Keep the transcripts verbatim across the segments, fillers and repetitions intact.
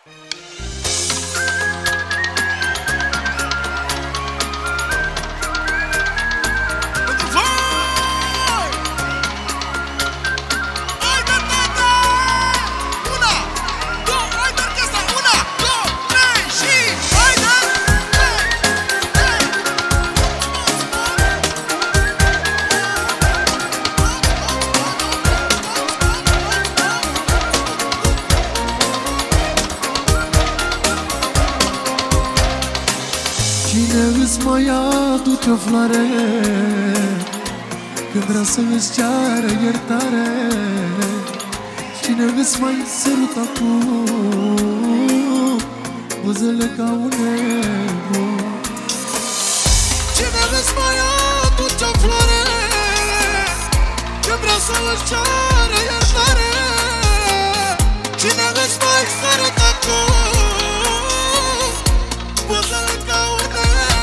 Cine îți mai aduce o floare când vrea să îți ceară iertare? Cine îți mai sărută acum buzele ca un nebun? Cine îți mai aduce o floare când vrea să îți ceară iertare? Cine îți mai sărută acum buzele ca un nebun?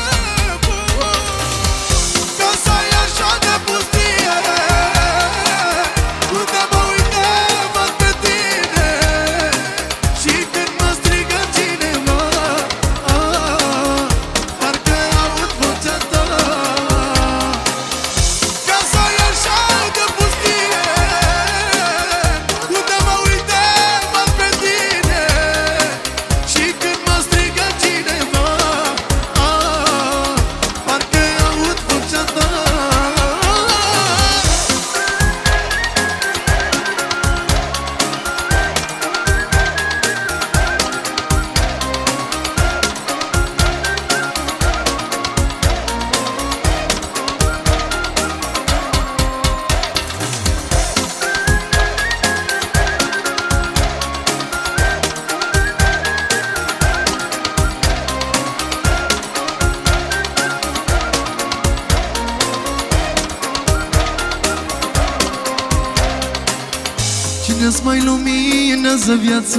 Cine-ți mai luminează viața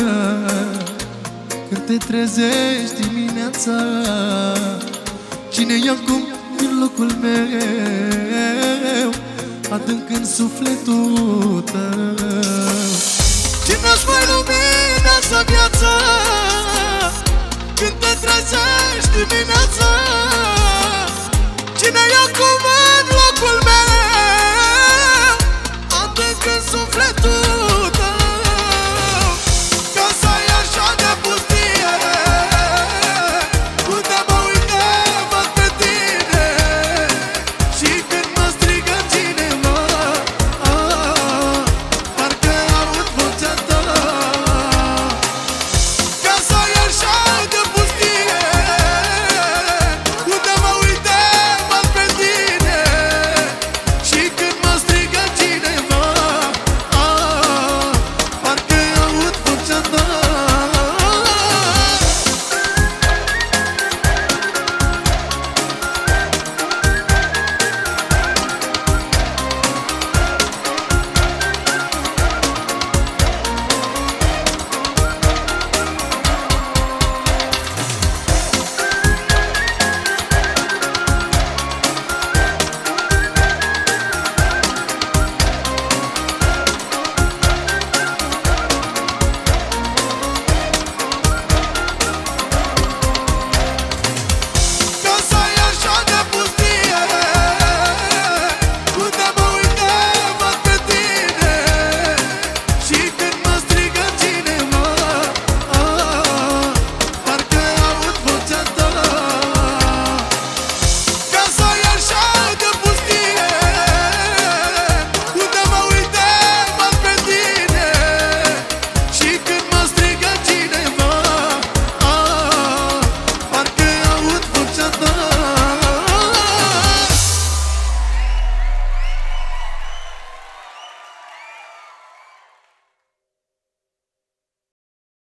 când te trezești dimineața? Cine e acum în locul meu, adânc în sufletul tău? Cine-ți mai luminează viața când te trezești dimineața? Cine e acum